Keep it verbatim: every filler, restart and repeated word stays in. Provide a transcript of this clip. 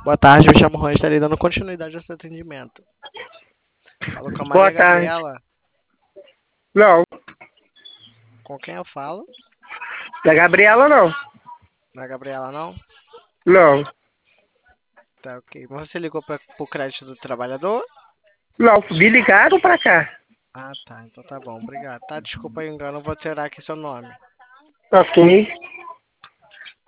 Boa tarde, me chamo Juan, estarei dando continuidade ao seu atendimento. Falo com a Maria Boa tarde. Gabriela. Não, Com quem eu falo? da Gabriela não. Da Gabriela, não? Não, Tá, ok. Mas você ligou para o crédito do trabalhador? não. Me ligaram pra cá. Ah, tá. Então tá bom, obrigado. Tá, desculpa aí o engano, vou tirar aqui seu nome. Ok.